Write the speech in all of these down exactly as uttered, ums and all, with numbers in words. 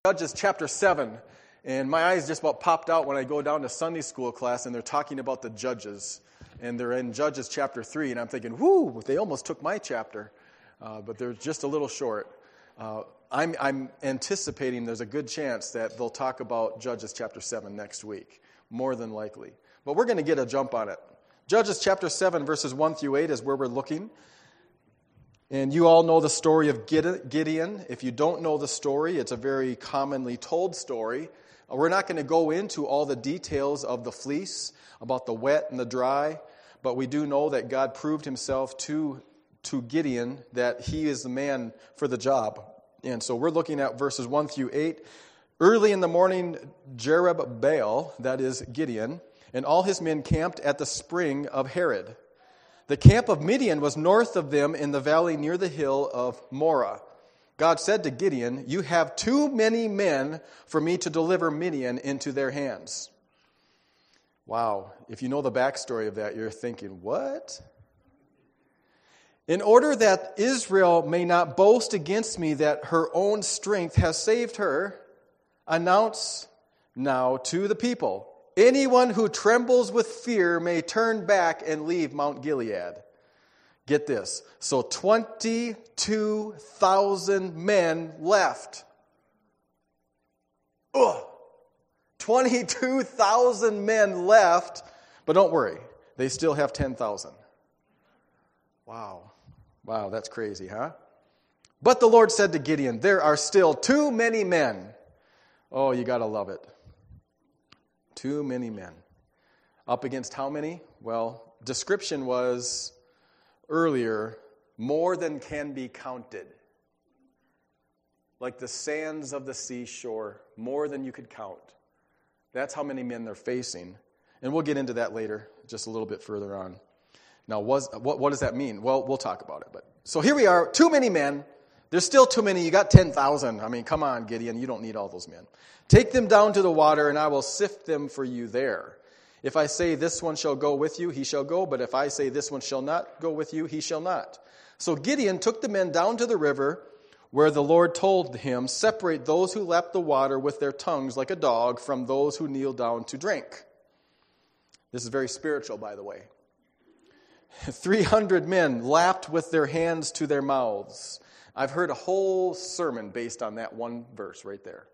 Judges chapter seven, and my eyes just about popped out when I go down to Sunday school class and they're talking about the judges, and they're in Judges chapter three, and I'm thinking, whoo, they almost took my chapter, uh, but they're just a little short. Uh, I'm, I'm anticipating there's a good chance that they'll talk about Judges chapter seven next week, more than likely. But we're going to get a jump on it. Judges chapter seven, verses one through eight is where we're looking. And you all know the story of Gideon. If you don't know the story, it's a very commonly told story. We're not going to go into all the details of the fleece, about the wet and the dry, but we do know that God proved himself to, to Gideon that he is the man for the job. And so we're looking at verses one through eight. Early in the morning, Jerubbaal, that is Gideon, and all his men camped at the spring of Harod. The camp of Midian was north of them in the valley near the hill of Morah. God said to Gideon, "You have too many men for me to deliver Midian into their hands." Wow. If you know the backstory of that, you're thinking, what? "In order that Israel may not boast against me that her own strength has saved her, announce now to the people, anyone who trembles with fear may turn back and leave Mount Gilead." Get this. So twenty-two thousand men left. Ugh. twenty-two thousand men left. But don't worry. They still have ten thousand. Wow. Wow, that's crazy, huh? But the Lord said to Gideon, "There are still too many men." Oh, you got to love it. Too many men. Up against how many? Well, description was earlier, more than can be counted. Like the sands of the seashore, more than you could count. That's how many men they're facing. And we'll get into that later, just a little bit further on. Now, was, what, what does that mean? Well, we'll talk about it. But so here we are, too many men. There's still too many. You got ten thousand. I mean, come on, Gideon. You don't need all those men. "Take them down to the water, and I will sift them for you there. If I say this one shall go with you, he shall go. But if I say this one shall not go with you, he shall not." So Gideon took the men down to the river where the Lord told him, "Separate those who lap the water with their tongues like a dog from those who kneel down to drink." This is very spiritual, by the way. Three hundred men lapped with their hands to their mouths. I've heard a whole sermon based on that one verse right there.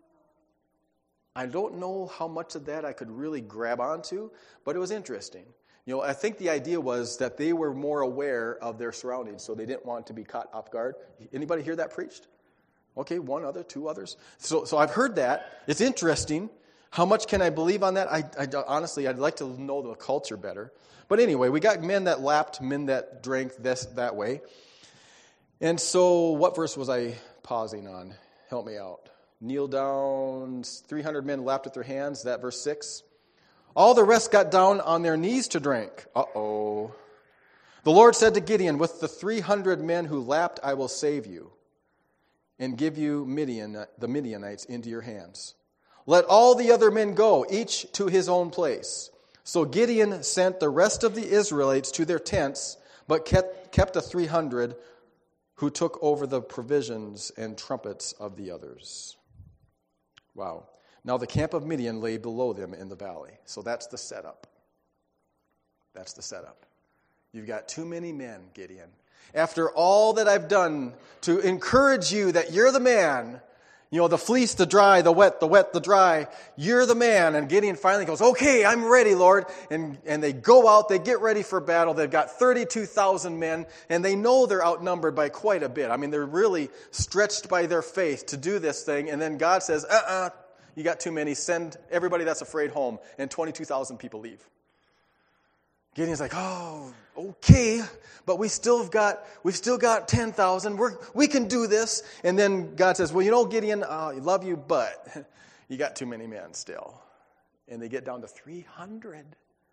I don't know how much of that I could really grab onto, but it was interesting. You know, I think the idea was that they were more aware of their surroundings, so they didn't want to be caught off guard. Anybody hear that preached? Okay, one other, two others. So, so I've heard that. It's interesting. How much can I believe on that? I, I honestly, I'd like to know the culture better. But anyway, we got men that lapped, men that drank this that way. And so, what verse was I pausing on? Help me out. Kneel down, three hundred men lapped with their hands, is that verse six? "All the rest got down on their knees to drink." Uh-oh. "The Lord said to Gideon, with the three hundred men who lapped, I will save you and give you Midian, the Midianites into your hands. Let all the other men go, each to his own place." So Gideon sent the rest of the Israelites to their tents, but kept, kept the three hundred who took over the provisions and trumpets of the others. Wow. Now the camp of Midian lay below them in the valley. So that's the setup. That's the setup. You've got too many men, Gideon. After all that I've done to encourage you that you're the man, you know, the fleece, the dry, the wet, the wet, the dry, you're the man. And Gideon finally goes, "Okay, I'm ready, Lord." And and they go out, they get ready for battle. They've got thirty-two thousand men, and they know they're outnumbered by quite a bit. I mean, they're really stretched by their faith to do this thing. And then God says, uh-uh, you got too many. Send everybody that's afraid home. And twenty-two thousand people leave. Gideon's like, "Oh, okay, but we still have got we've still got ten thousand. We're we can do this." And then God says, "Well, you know, Gideon, uh, I love you, but you got too many men still." And they get down to three hundred.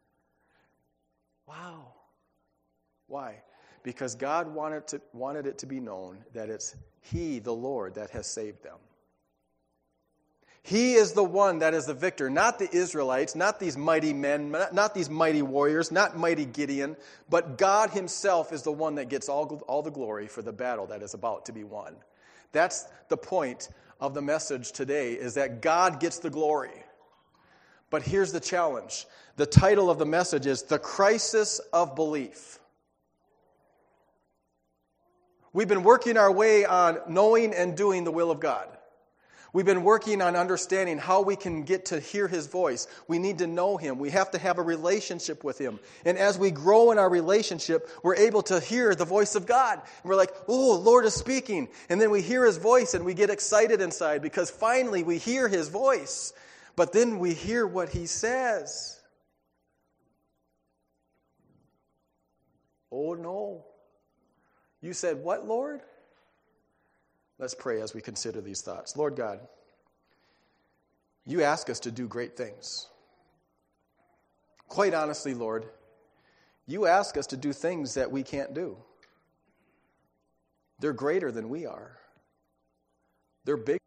Wow. Why? Because God wanted to wanted it to be known that it's He, the Lord, that has saved them. He is the one that is the victor, not the Israelites, not these mighty men, not these mighty warriors, not mighty Gideon, but God himself is the one that gets all, all the glory for the battle that is about to be won. That's the point of the message today is that God gets the glory. But here's the challenge. The title of the message is The Crisis of Belief. We've been working our way on knowing and doing the will of God. We've been working on understanding how we can get to hear His voice. We need to know Him. We have to have a relationship with Him. And as we grow in our relationship, we're able to hear the voice of God. And we're like, oh, Lord is speaking. And then we hear His voice and we get excited inside because finally we hear His voice. But then we hear what He says. Oh, no. You said, what, Lord? Let's pray as we consider these thoughts. Lord God, you ask us to do great things. Quite honestly, Lord, you ask us to do things that we can't do. They're greater than we are. They're bigger.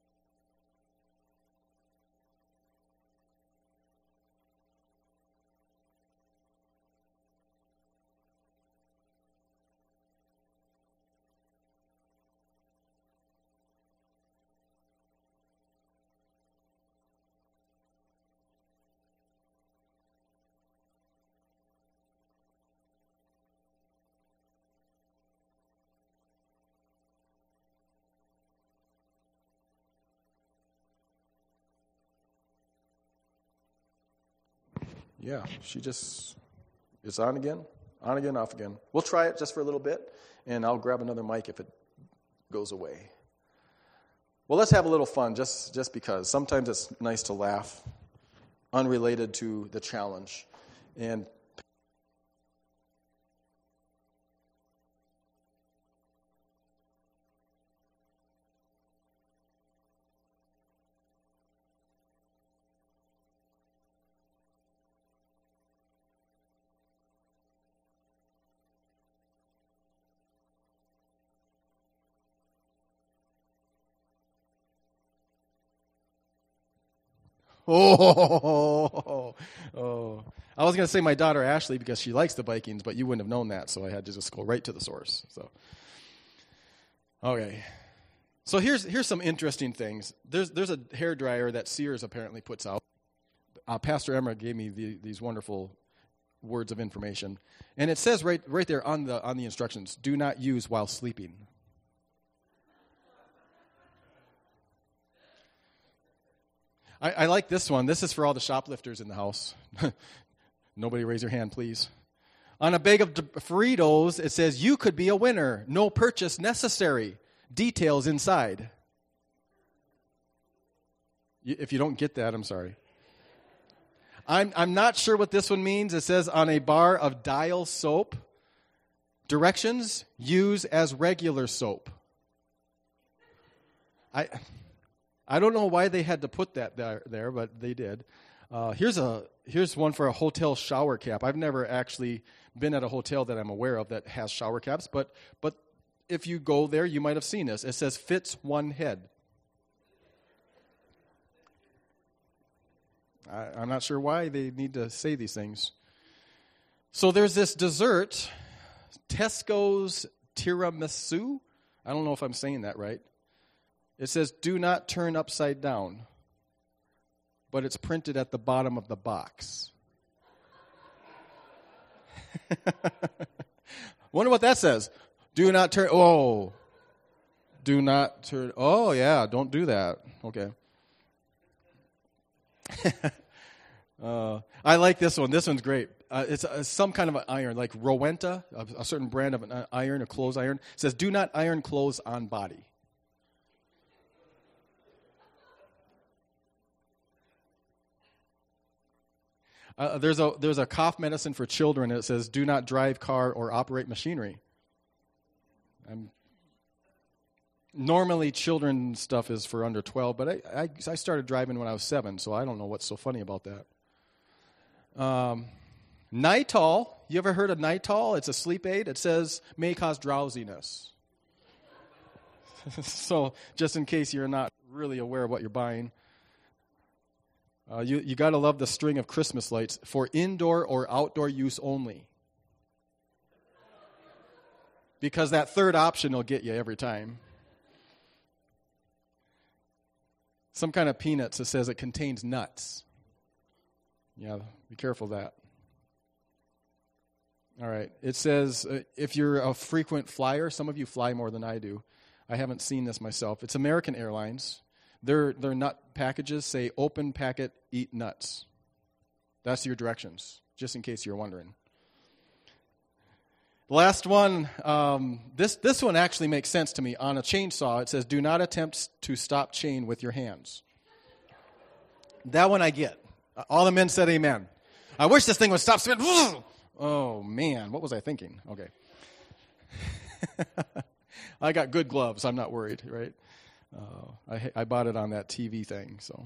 Yeah, she just, it's on again, on again, off again. We'll try it just for a little bit, and I'll grab another mic if it goes away. Well, let's have a little fun, just, just because. Sometimes it's nice to laugh, unrelated to the challenge. And Oh, oh. I was going to say my daughter Ashley because she likes the Vikings, but you wouldn't have known that, so I had to just go right to the source. So, okay. So here's here's some interesting things. There's there's a hairdryer that Sears apparently puts out. Uh, Pastor Emma gave me the, these wonderful words of information, and it says right right there on the on the instructions: do not use while sleeping. I, I like this one. This is for all the shoplifters in the house. Nobody raise your hand, please. On a bag of Doritos, it says, you could be a winner. No purchase necessary. Details inside. If you don't get that, I'm sorry. I'm, I'm not sure what this one means. It says, on a bar of Dial soap, directions, use as regular soap. I... I don't know why they had to put that there, there but they did. Uh, here's a here's one for a hotel shower cap. I've never actually been at a hotel that I'm aware of that has shower caps, but but if you go there, you might have seen this. It says fits one head. I, I'm not sure why they need to say these things. So there's this dessert, Tesco's tiramisu. I don't know if I'm saying that right. It says, do not turn upside down, but it's printed at the bottom of the box. Wonder what that says. Do not turn, oh, do not turn, oh, yeah, don't do that. Okay. uh, I like this one. This one's great. Uh, it's uh, some kind of an iron, like Rowenta, a, a certain brand of an iron, a clothes iron. It says, do not iron clothes on body. Uh, there's a there's a cough medicine for children that says do not drive car or operate machinery. I'm, normally children stuff is for under twelve, but I, I I started driving when I was seven, so I don't know what's so funny about that. Um, Nitol, you ever heard of Nitol? It's a sleep aid. It says may cause drowsiness. So just in case you're not really aware of what you're buying. Uh, you you got to love the string of Christmas lights for indoor or outdoor use only. Because that third option will get you every time. some kind of peanuts that says it contains nuts. Yeah, be careful of that. All right. It says uh, if you're a frequent flyer, some of you fly more than I do. I haven't seen this myself. It's American Airlines. Their their nut packages say open packet, eat nuts. That's your directions, just in case you're wondering. Last one, um, this, this one actually makes sense to me. On a chainsaw, it says, do not attempt to stop chain with your hands. That one I get. All the men said amen. I wish this thing would stop spinning. Oh, man, what was I thinking? Okay. I got good gloves. I'm not worried, right? Uh, I, I bought it on that T V thing, so.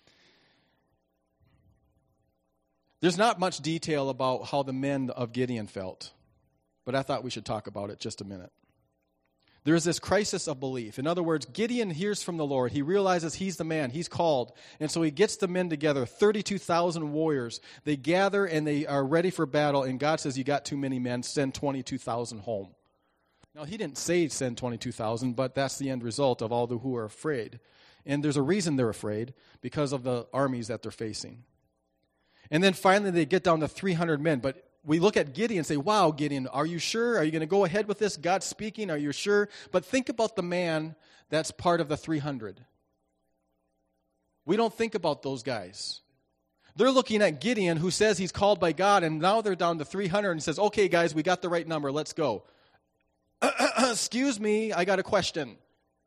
There's not much detail about how the men of Gideon felt, but I thought we should talk about it just a minute. There's this crisis of belief. In other words, Gideon hears from the Lord. He realizes he's the man. He's called. And so he gets the men together, thirty-two thousand warriors. They gather and they are ready for battle. And God says, you got too many men. Send twenty-two thousand home. Now, he didn't say send twenty-two thousand, but that's the end result of all the who are afraid. And there's a reason they're afraid, because of the armies that they're facing. And then finally they get down to three hundred men. But we look at Gideon and say, wow, Gideon, are you sure? Are you going to go ahead with this? God's speaking. Are you sure? But think about the man that's part of the three hundred. We don't think about those guys. They're looking at Gideon, who says he's called by God, and now they're down to three hundred and says, okay, guys, we got the right number. Let's go. Excuse me, I got a question.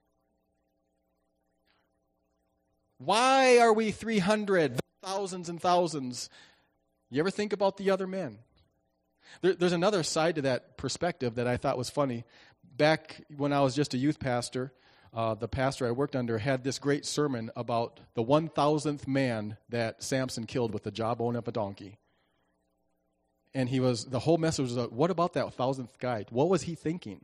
Why are we three hundred? Thousands and thousands. You ever think about the other men? There, there's another side to that perspective that I thought was funny. Back when I was just a youth pastor, uh, the pastor I worked under had this great sermon about the one thousandth man that Samson killed with the jawbone of a donkey. And he was, the whole message was, what about that thousandth guy? What was he thinking?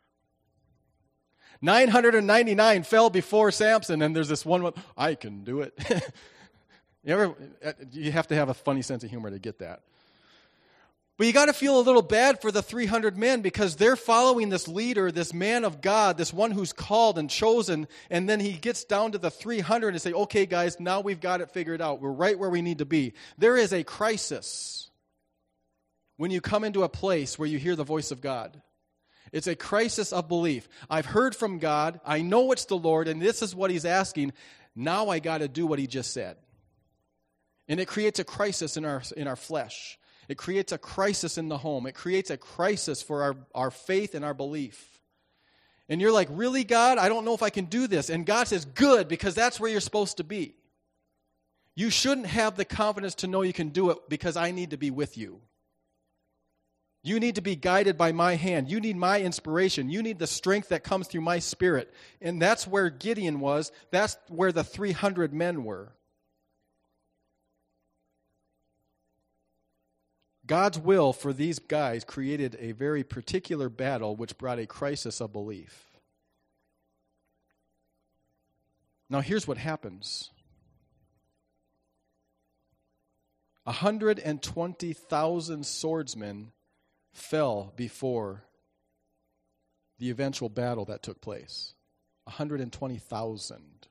nine hundred ninety-nine fell before Samson, and there's this one, I can do it. You ever? You have to have a funny sense of humor to get that. But you got to feel a little bad for the three hundred men, because they're following this leader, this man of God, this one who's called and chosen, and then he gets down to the three hundred and say, okay, guys, now we've got it figured out. We're right where we need to be. There is a crisis when you come into a place where you hear the voice of God. It's a crisis of belief. I've heard from God. I know it's the Lord, and this is what he's asking. Now I got to do what he just said. And it creates a crisis in our in our flesh. It creates a crisis in the home. It creates a crisis for our, our faith and our belief. And you're like, really, God? I don't know if I can do this. And God says, good, because that's where you're supposed to be. You shouldn't have the confidence to know you can do it, because I need to be with you. You need to be guided by my hand. You need my inspiration. You need the strength that comes through my spirit. And that's where Gideon was. That's where the three hundred men were. God's will for these guys created a very particular battle which brought a crisis of belief. Now here's what happens. one hundred twenty thousand swordsmen fell before the eventual battle that took place. one hundred twenty thousand.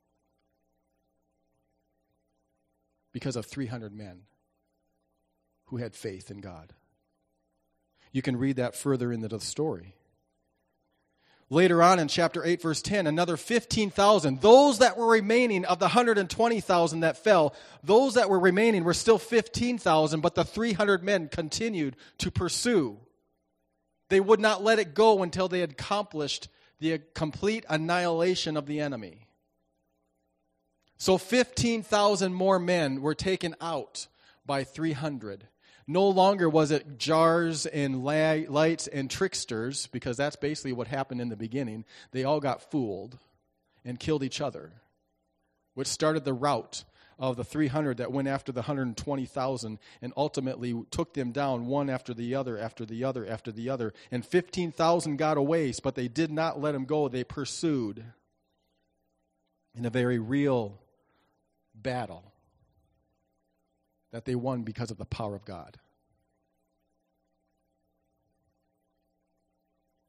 Because of three hundred men who had faith in God. You can read that further into the story. Later on in chapter eight, verse ten, another fifteen thousand. Those that were remaining of the one hundred twenty thousand that fell, those that were remaining were still fifteen thousand, but the three hundred men continued to pursue. They would not let it go until they had accomplished the complete annihilation of the enemy. So fifteen thousand more men were taken out by three hundred. No longer was it jars and lights and tricksters, because that's basically what happened in the beginning. They all got fooled and killed each other, which started the rout of the three hundred that went after the one hundred twenty thousand and ultimately took them down one after the other, after the other, after the other. And fifteen thousand got away, but they did not let them go. They pursued in a very real battle that they won because of the power of God.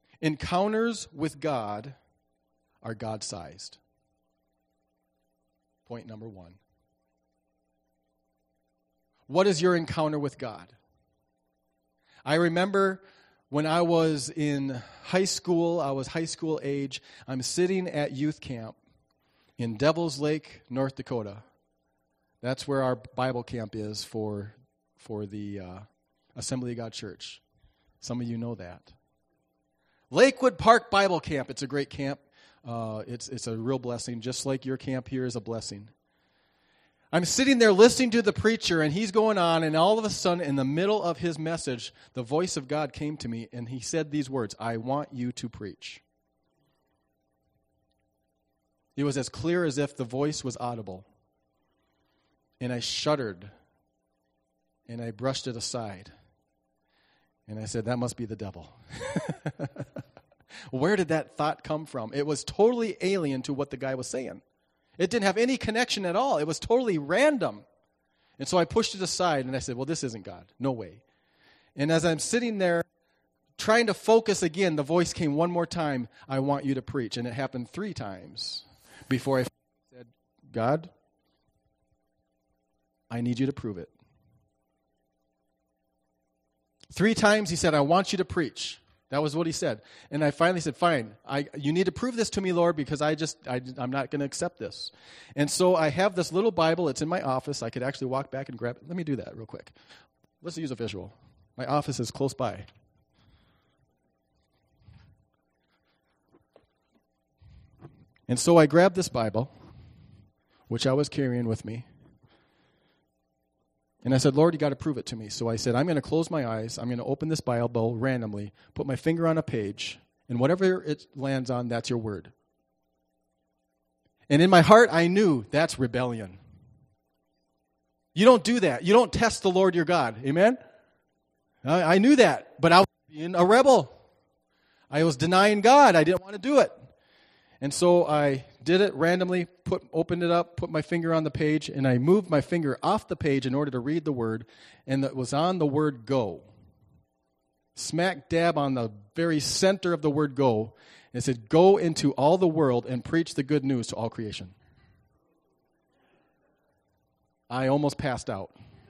Encounters with God are God-sized. point number one. What is your encounter with God? I remember when I was in high school, I was high school age, I'm sitting at youth camp in Devil's Lake, North Dakota. That's where our Bible camp is for, for the uh, Assembly of God Church. Some of you know that. Lakewood Park Bible Camp. It's a great camp. Uh, it's, it's a real blessing, just like your camp here is a blessing. I'm sitting there listening to the preacher, and he's going on, and all of a sudden, in the middle of his message, the voice of God came to me, and he said these words, I want you to preach. It was as clear as if the voice was audible. And I shuddered, and I brushed it aside. And I said, that must be the devil. Where did that thought come from? It was totally alien to what the guy was saying. It didn't have any connection at all. It was totally random. And so I pushed it aside, and I said, well, this isn't God. No way. And as I'm sitting there trying to focus again, the voice came one more time, I want you to preach. And it happened three times before I said, God, I need you to prove it. Three times he said, I want you to preach. That was what he said. And I finally said, fine, I, you need to prove this to me, Lord, because I just, I, I'm not going to accept this. And so I have this little Bible. It's in my office. I could actually walk back and grab it. Let me do that real quick. Let's use a visual. My office is close by. And so I grabbed this Bible, which I was carrying with me. And I said, Lord, you got to prove it to me. So I said, I'm going to close my eyes. I'm going to open this Bible randomly, put my finger on a page, and whatever it lands on, that's your word. And in my heart, I knew that's rebellion. You don't do that. You don't test the Lord your God. Amen? I, I knew that, but I was being a rebel. I was denying God. I didn't want to do it. And so I did it randomly, put, opened it up, put my finger on the page, and I moved my finger off the page in order to read the word, and it was on the word go. Smack dab on the very center of the word go. And it said, go into all the world and preach the good news to all creation. I almost passed out.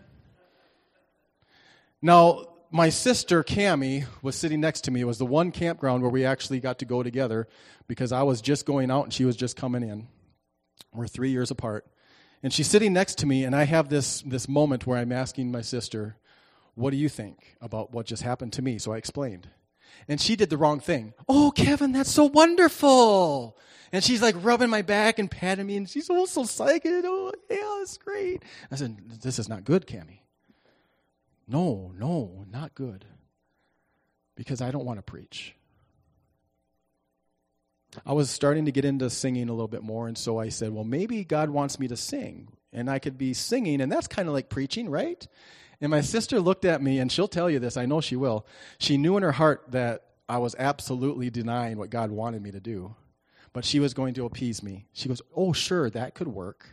Now, my sister, Cammie, was sitting next to me. It was the one campground where we actually got to go together because I was just going out and she was just coming in. We're three years apart. And she's sitting next to me, and I have this, this moment where I'm asking my sister, what do you think about what just happened to me? So I explained. And she did the wrong thing. Oh, Kevin, that's so wonderful. And she's like rubbing my back and patting me, and she's oh, so psyched. Oh, yeah, that's great. I said, this is not good, Cammie. No, no, not good. Because I don't want to preach. I was starting to get into singing a little bit more, and so I said, well, maybe God wants me to sing. And I could be singing, and that's kind of like preaching, right? And my sister looked at me, and she'll tell you this. I know she will. She knew in her heart that I was absolutely denying what God wanted me to do. But she was going to appease me. She goes, oh, sure, that could work.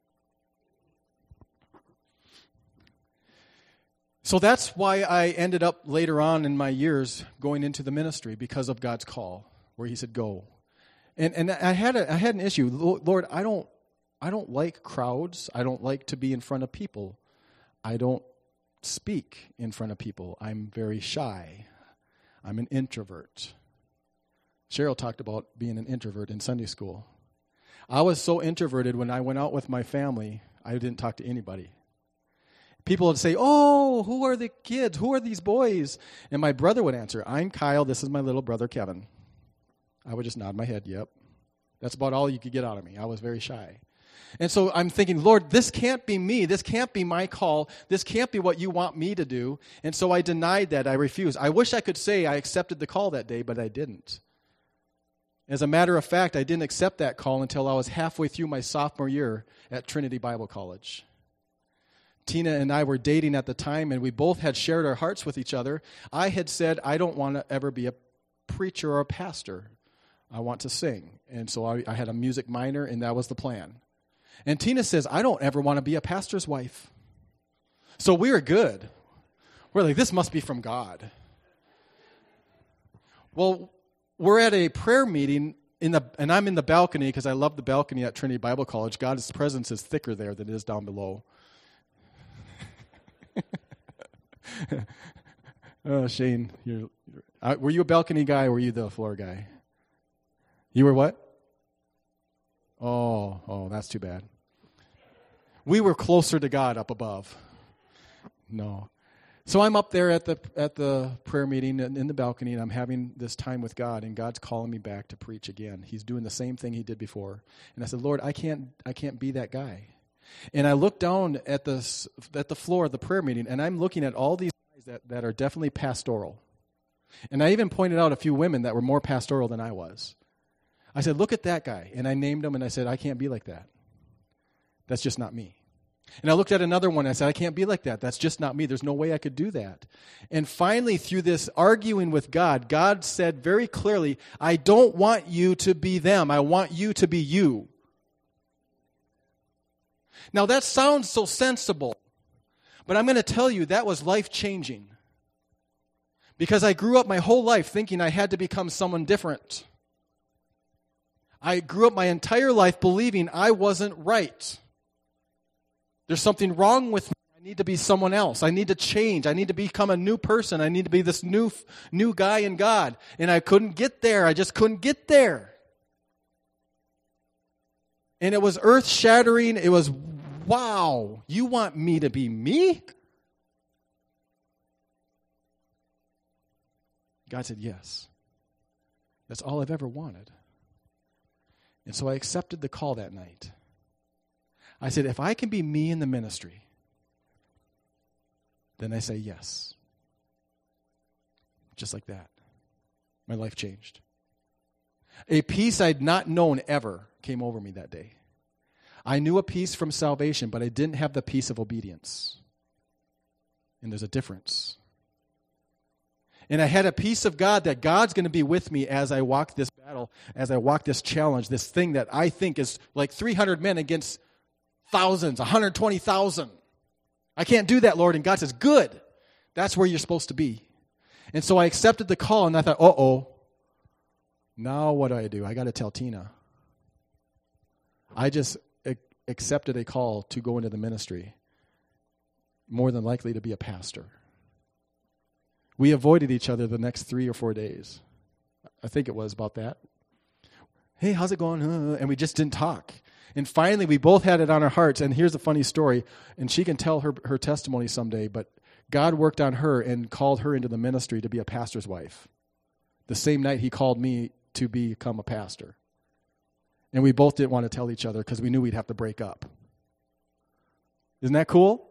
So that's why I ended up later on in my years going into the ministry, because of God's call, where he said, go. And and I had a, I had an issue. Lord, I don't I don't like crowds. I don't like to be in front of people. I don't speak in front of people. I'm very shy. I'm an introvert. Cheryl talked about being an introvert in Sunday school. I was so introverted when I went out with my family, I didn't talk to anybody. People would say, oh, who are the kids? Who are these boys? And my brother would answer, I'm Kyle. This is my little brother, Kevin. I would just nod my head, yep. That's about all you could get out of me. I was very shy. And so I'm thinking, Lord, this can't be me. This can't be my call. This can't be what you want me to do. And so I denied that. I refused. I wish I could say I accepted the call that day, but I didn't. As a matter of fact, I didn't accept that call until I was halfway through my sophomore year at Trinity Bible College. Tina and I were dating at the time, and we both had shared our hearts with each other. I had said, I don't want to ever be a preacher or a pastor. I want to sing. And so I, I had a music minor, and that was the plan. And Tina says, I don't ever want to be a pastor's wife. So we were good. We're like, this must be from God. Well, we're at a prayer meeting in the and I'm in the balcony because I love the balcony at Trinity Bible College. God's presence is thicker there than it is down below. Oh, Shane, you're, you're, uh, were you a balcony guy or were you the floor guy? You were what? Oh, oh, that's too bad. We were closer to God up above. No. So I'm up there at the at the prayer meeting in, in the balcony, and I'm having this time with God, and God's calling me back to preach again. He's doing the same thing he did before. And I said, Lord, I can't I can't be that guy. And I look down at the at the floor of the prayer meeting, and I'm looking at all these guys that, that are definitely pastoral. And I even pointed out a few women that were more pastoral than I was. I said, look at that guy. And I named him, and I said, I can't be like that. That's just not me. And I looked at another one, and I said, I can't be like that. That's just not me. There's no way I could do that. And finally, through this arguing with God, God said very clearly, I don't want you to be them. I want you to be you. Now, that sounds so sensible, but I'm going to tell you that was life-changing. Because I grew up my whole life thinking I had to become someone different. I grew up my entire life believing I wasn't right. There's something wrong with me. I need to be someone else. I need to change. I need to become a new person. I need to be this new new guy in God. And I couldn't get there. I just couldn't get there. And it was earth-shattering. It was, wow, you want me to be me? God said, yes. That's all I've ever wanted. And so I accepted the call that night. I said, if I can be me in the ministry, then I say yes. Just like that. My life changed. A peace I'd not known ever came over me that day. I knew a peace from salvation, but I didn't have the peace of obedience. And there's a difference. And I had a peace of God that God's going to be with me as I walk this battle, as I walk this challenge, this thing that I think is like three hundred men against thousands, one hundred twenty thousand. I can't do that, Lord. And God says, good. That's where you're supposed to be. And so I accepted the call, and I thought, uh-oh. Now what do I do? I got to tell Tina. I just a- accepted a call to go into the ministry, more than likely to be a pastor. We avoided each other the next three or four days. I think it was about that. Hey, how's it going? And we just didn't talk. And finally, we both had it on our hearts. And here's a funny story. And she can tell her, her testimony someday. But God worked on her and called her into the ministry to be a pastor's wife. The same night he called me to become a pastor. And we both didn't want to tell each other because we knew we'd have to break up. Isn't that cool?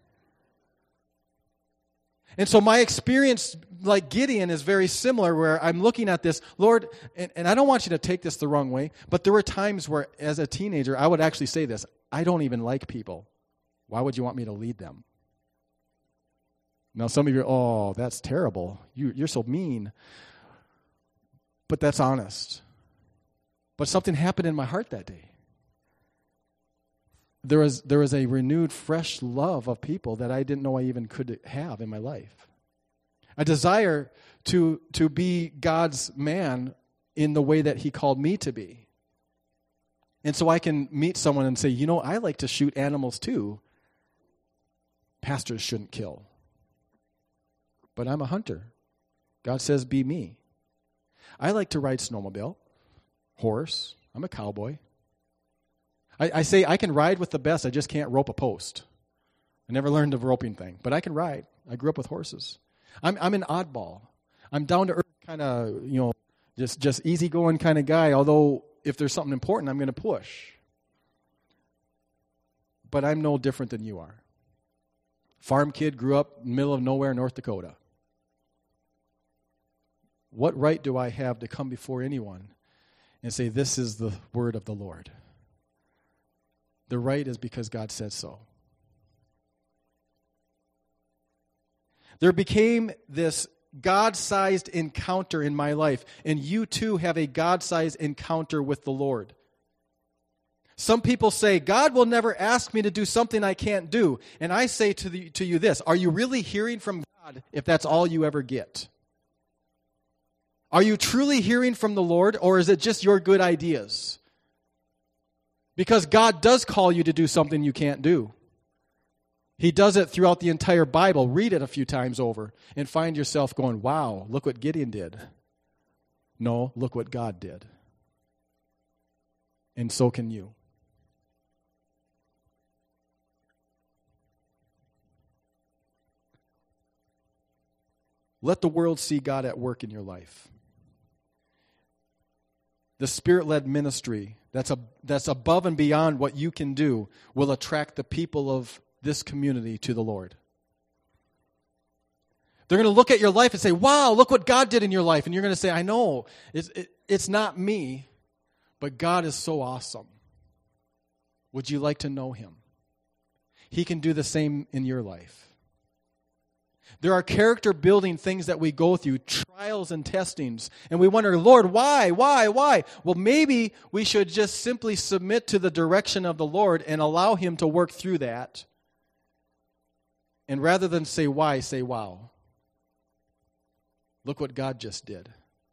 And so my experience, like Gideon, is very similar, where I'm looking at this, Lord, and, and I don't want you to take this the wrong way, but there were times where, as a teenager, I would actually say this, I don't even like people. Why would you want me to lead them? Now, some of you are, oh, that's terrible. You, you're so mean. But that's honest. But something happened in my heart that day. There was there was a renewed, fresh love of people that I didn't know I even could have in my life. A desire to to be God's man in the way that he called me to be. And so I can meet someone and say, you know, I like to shoot animals too. Pastors shouldn't kill. But I'm a hunter. God says, be me. I like to ride snowmobile, horse. I'm a cowboy. I, I say I can ride with the best, I just can't rope a post. I never learned the roping thing, but I can ride. I grew up with horses. I'm I'm an oddball. I'm down to earth kind of, you know, just, just easygoing kind of guy, although if there's something important, I'm going to push. But I'm no different than you are. Farm kid, grew up in the middle of nowhere, North Dakota. What right do I have to come before anyone and say, this is the word of the Lord? The right is because God said so. There became this God-sized encounter in my life, and you too have a God-sized encounter with the Lord. Some people say, God will never ask me to do something I can't do. And I say to, the, to you this, are you really hearing from God if that's all you ever get? Are you truly hearing from the Lord, or is it just your good ideas? Because God does call you to do something you can't do. He does it throughout the entire Bible. Read it a few times over and find yourself going, wow, look what Gideon did. No, look what God did. And so can you. Let the world see God at work in your life. The Spirit-led ministry that's a, that's above and beyond what you can do will attract the people of this community to the Lord. They're going to look at your life and say, wow, look what God did in your life. And you're going to say, I know, it's, it, it's not me, but God is so awesome. Would you like to know Him? He can do the same in your life. There are character-building things that we go through, trials and testings, and we wonder, Lord, why, why, why? Well, maybe we should just simply submit to the direction of the Lord and allow Him to work through that. And rather than say why, say wow. Look what God just did.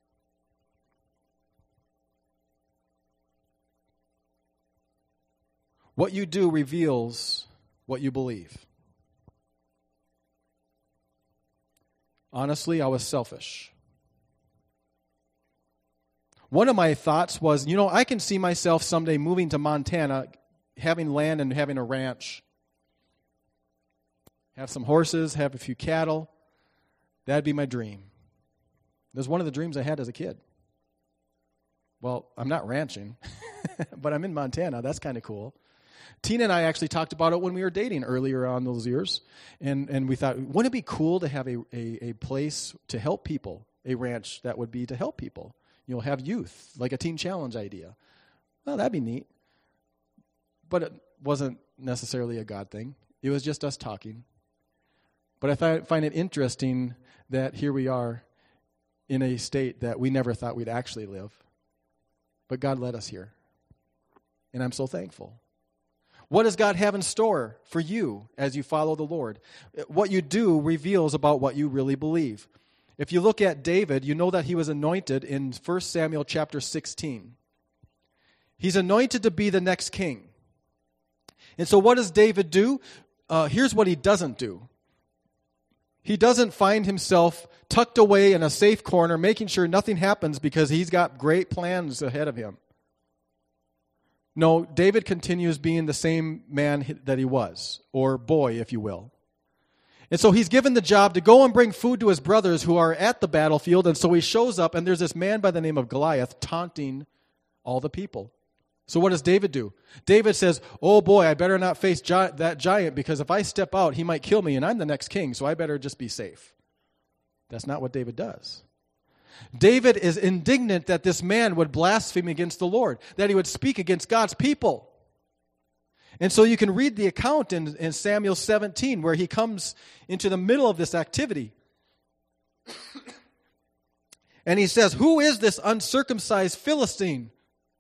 What you do reveals what you believe. Honestly, I was selfish. One of my thoughts was, you know, I can see myself someday moving to Montana, having land and having a ranch. Have some horses, have a few cattle. That'd be my dream. It was one of the dreams I had as a kid. Well, I'm not ranching, but I'm in Montana. That's kind of cool. Tina and I actually talked about it when we were dating earlier on those years, and, and we thought, wouldn't it be cool to have a, a, a place to help people, a ranch that would be to help people? You know, have youth, like a teen challenge idea. Well, that'd be neat. But it wasn't necessarily a God thing. It was just us talking. But I th- find it interesting that here we are in a state that we never thought we'd actually live. But God led us here. And I'm so thankful. What does God have in store for you as you follow the Lord? What you do reveals about what you really believe. If you look at David, you know that he was anointed in First Samuel chapter sixteen. He's anointed to be the next king. And so what does David do? Uh, here's what he doesn't do. He doesn't find himself tucked away in a safe corner, making sure nothing happens because he's got great plans ahead of him. No, David continues being the same man that he was, or boy, if you will. And so he's given the job to go and bring food to his brothers who are at the battlefield, and so he shows up, and there's this man by the name of Goliath taunting all the people. So what does David do? David says, oh boy, I better not face gi- that giant, because if I step out, he might kill me, and I'm the next king, so I better just be safe. That's not what David does. David is indignant that this man would blaspheme against the Lord, that he would speak against God's people. And so you can read the account in, in Samuel seventeen where he comes into the middle of this activity. And he says, who is this uncircumcised Philistine?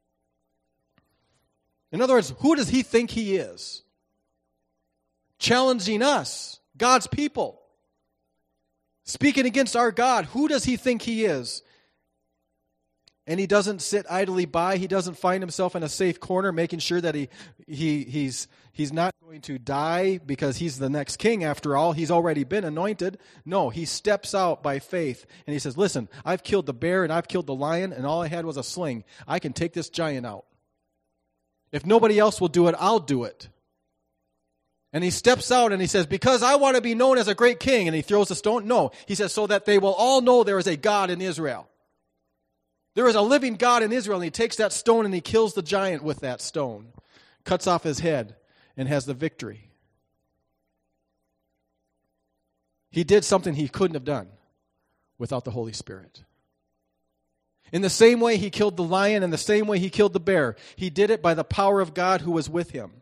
In other words, who does he think he is? Challenging us, God's people. Speaking against our God, who does he think he is? And he doesn't sit idly by. He doesn't find himself in a safe corner, making sure that he, he he's he's not going to die because he's the next king after all. He's already been anointed. No, he steps out by faith and he says, listen, I've killed the bear and I've killed the lion and all I had was a sling. I can take this giant out. If nobody else will do it, I'll do it. And he steps out and he says, because I want to be known as a great king. And he throws a stone. No, he says, so that they will all know there is a God in Israel. There is a living God in Israel. And he takes that stone and he kills the giant with that stone. Cuts off his head and has the victory. He did something he couldn't have done without the Holy Spirit. In the same way he killed the lion, in the same way he killed the bear, he did it by the power of God who was with him.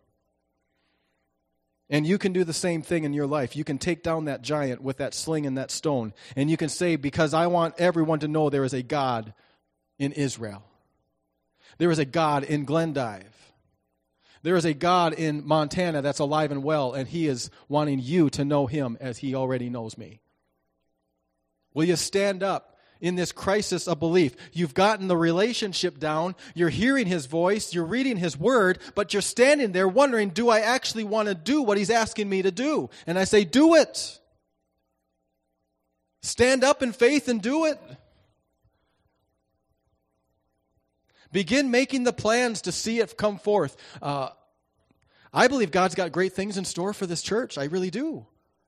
And you can do the same thing in your life. You can take down that giant with that sling and that stone. And you can say, because I want everyone to know there is a God in Israel. There is a God in Glendive. There is a God in Montana that's alive and well, and he is wanting you to know him as he already knows me. Will you stand up in this crisis of belief. You've gotten the relationship down, you're hearing his voice, you're reading his word, but you're standing there wondering, do I actually want to do what he's asking me to do? And I say, do it. Stand up in faith and do it. Begin making the plans to see it come forth. Uh, I believe God's got great things in store for this church. I really do.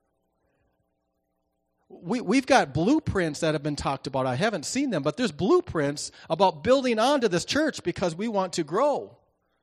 We, we've got blueprints that have been talked about. I haven't seen them, but there's blueprints about building onto this church because we want to grow.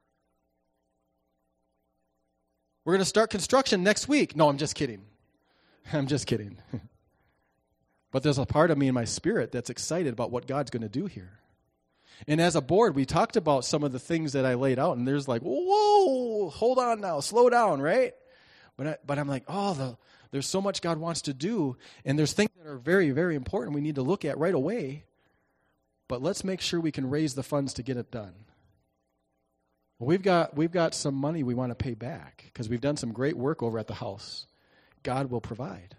We're going to start construction next week. No, I'm just kidding. I'm just kidding. But there's a part of me in my spirit that's excited about what God's going to do here. And as a board, we talked about some of the things that I laid out, and there's like, whoa, hold on now, slow down, right? But I, but I'm like, oh, the, there's so much God wants to do, and there's things that are very, very important we need to look at right away. But let's make sure we can raise the funds to get it done. Well, we've got we've got some money we want to pay back because we've done some great work over at the house. God will provide.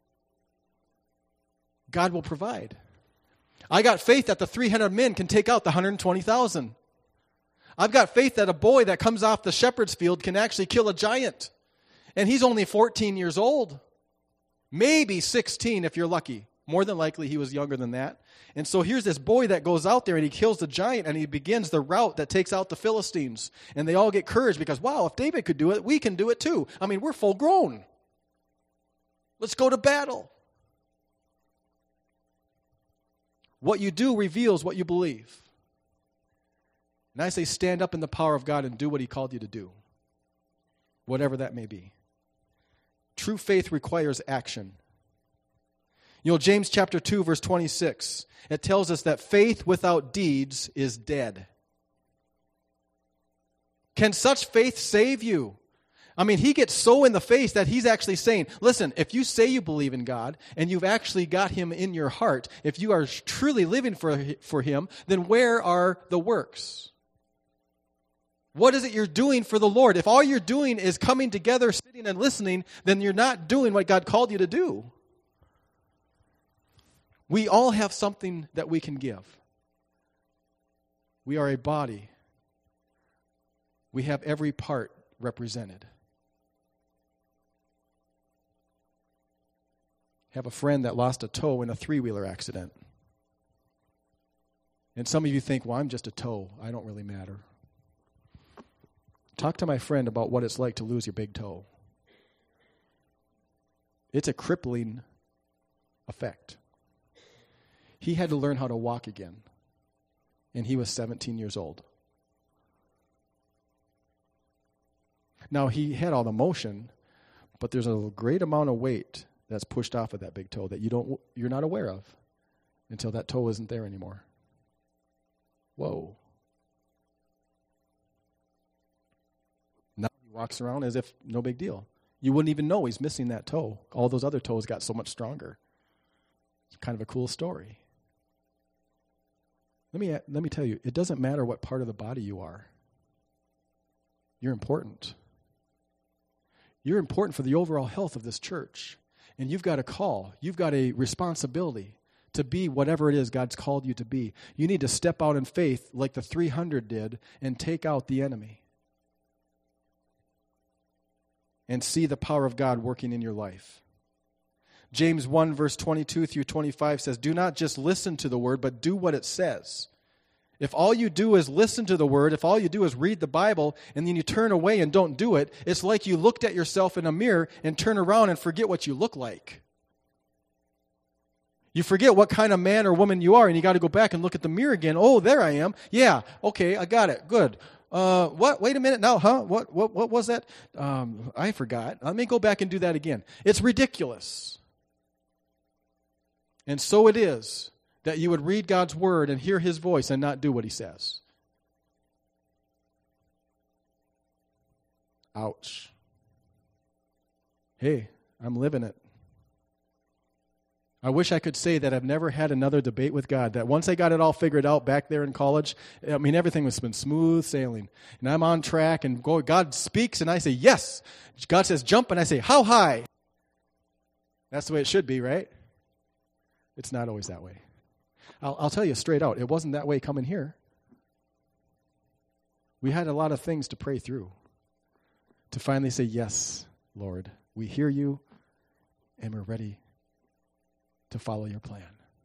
God will provide. I got faith that the three hundred men can take out the one hundred twenty thousand. I've got faith that a boy that comes off the shepherd's field can actually kill a giant. And he's only fourteen years old. Maybe sixteen if you're lucky. More than likely he was younger than that. And so here's this boy that goes out there and he kills the giant and he begins the route that takes out the Philistines. And they all get courage because, wow, if David could do it, we can do it too. I mean, we're full grown. Let's go to battle. What you do reveals what you believe. And I say stand up in the power of God and do what he called you to do. Whatever that may be. True faith requires action. You know, James chapter two, verse twenty-six, it tells us that faith without deeds is dead. Can such faith save you? I mean, he gets so in the face that he's actually saying, listen, if you say you believe in God and you've actually got him in your heart, if you are truly living for, for him, then where are the works? What is it you're doing for the Lord? If all you're doing is coming together, sitting and listening, then you're not doing what God called you to do. We all have something that we can give. We are a body. We have every part represented. Have a friend that lost a toe in a three-wheeler accident. And some of you think, well, I'm just a toe. I don't really matter. Talk to my friend about what it's like to lose your big toe. It's a crippling effect. He had to learn how to walk again. And he was seventeen years old. Now, he had all the motion, but there's a great amount of weight that's pushed off of that big toe that you don't, you're not aware of until that toe isn't there anymore. Whoa. Now he walks around as if no big deal. You wouldn't even know he's missing that toe. All those other toes got so much stronger. It's kind of a cool story. Let me, let me tell you, it doesn't matter what part of the body you are. You're important. You're important for the overall health of this church. And you've got a call. You've got a responsibility to be whatever it is God's called you to be. You need to step out in faith like the three hundred did and take out the enemy. And see the power of God working in your life. James one, verse twenty-two through twenty-five says, do not just listen to the word, but do what it says. If all you do is listen to the word, if all you do is read the Bible, and then you turn away and don't do it, it's like you looked at yourself in a mirror and turn around and forget what you look like. You forget what kind of man or woman you are, and you got to go back and look at the mirror again. Oh, there I am. Yeah, okay, I got it. Good. Uh, what? Wait a minute now, huh? What? What? What was that? Um, I forgot. Let me go back and do that again. It's ridiculous. And so it is that you would read God's word and hear his voice and not do what he says. Ouch. Hey, I'm living it. I wish I could say that I've never had another debate with God, that once I got it all figured out back there in college, I mean, everything was been smooth sailing. And I'm on track, and go, God speaks, and I say, yes. God says, jump, and I say, how high? That's the way it should be, right? It's not always that way. I'll, I'll tell you straight out, it wasn't that way coming here. We had a lot of things to pray through to finally say, yes, Lord, we hear you and we're ready to follow your plan.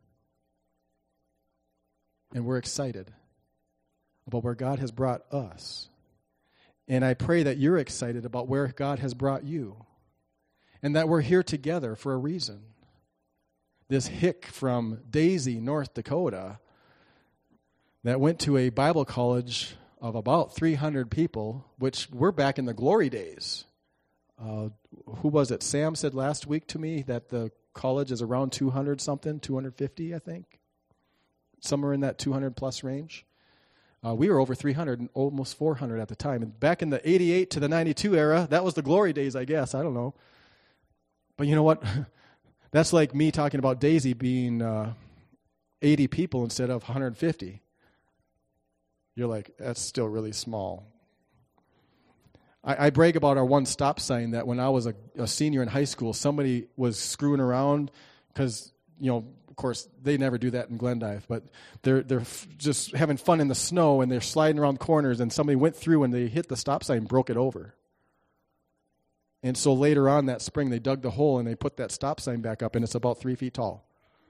And we're excited about where God has brought us. And I pray that you're excited about where God has brought you. And that we're here together for a reason. This hick from Daisy, North Dakota, that went to a Bible college of about three hundred people, which we're back in the glory days. Uh, who was it? Sam said last week to me that the college is around two hundred something, two hundred fifty, I think. Somewhere in that two hundred plus range. Uh, we were over three hundred and almost four hundred at the time. And back in the eighty-eight to the ninety-two era, that was the glory days, I guess. I don't know. But you know what? That's like me talking about Daisy being uh, eighty people instead of one hundred fifty. You're like, that's still really small. I, I brag about our one stop sign that when I was a, a senior in high school, somebody was screwing around because, you know, of course, they never do that in Glendive, but they're they're f- just having fun in the snow and they're sliding around corners and somebody went through and they hit the stop sign and broke it over. And so later on that spring, they dug the hole and they put that stop sign back up and it's about three feet tall.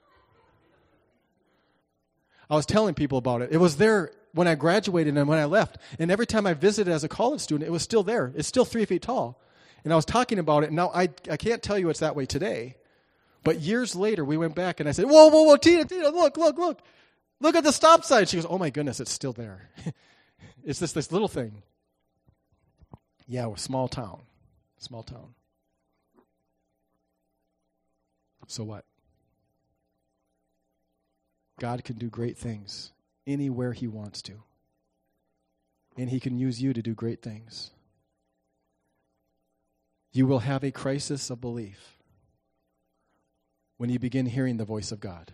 I was telling people about it. It was there when I graduated and when I left. And every time I visited as a college student, it was still there. It's still three feet tall. And I was talking about it. And now I, I can't tell you it's that way today. But years later, we went back and I said, whoa, whoa, whoa, Tina, Tina, look, look, look. Look at the stop sign. She goes, oh, my goodness, it's still there. It's just this little thing. Yeah, we're a small town. Small town. So what? God can do great things anywhere he wants to. And he can use you to do great things. You will have a crisis of belief when you begin hearing the voice of God,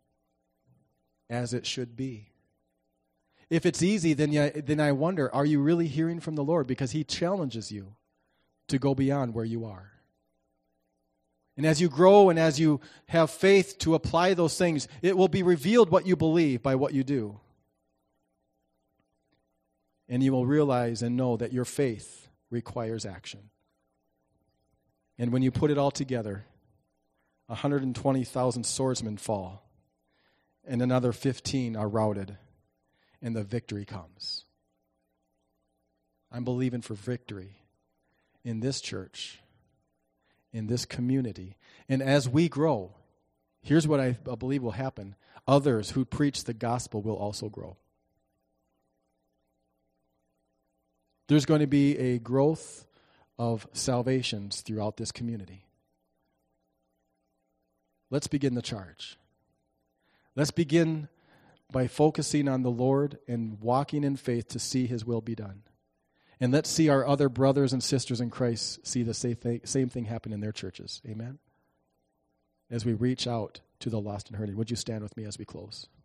as it should be. If it's easy, then, you, then I wonder, are you really hearing from the Lord? Because he challenges you to go beyond where you are. And as you grow and as you have faith to apply those things, it will be revealed what you believe by what you do. And you will realize and know that your faith requires action. And when you put it all together, one hundred twenty thousand swordsmen fall, and another fifteen are routed, and the victory comes. I'm believing for victory in this church, in this community. And as we grow, here's what I believe will happen. Others who preach the gospel will also grow. There's going to be a growth of salvations throughout this community. Let's begin the charge. Let's begin by focusing on the Lord and walking in faith to see his will be done. And let's see our other brothers and sisters in Christ see the same thing, same thing happen in their churches. Amen? As we reach out to the lost and hurting. Would you stand with me as we close?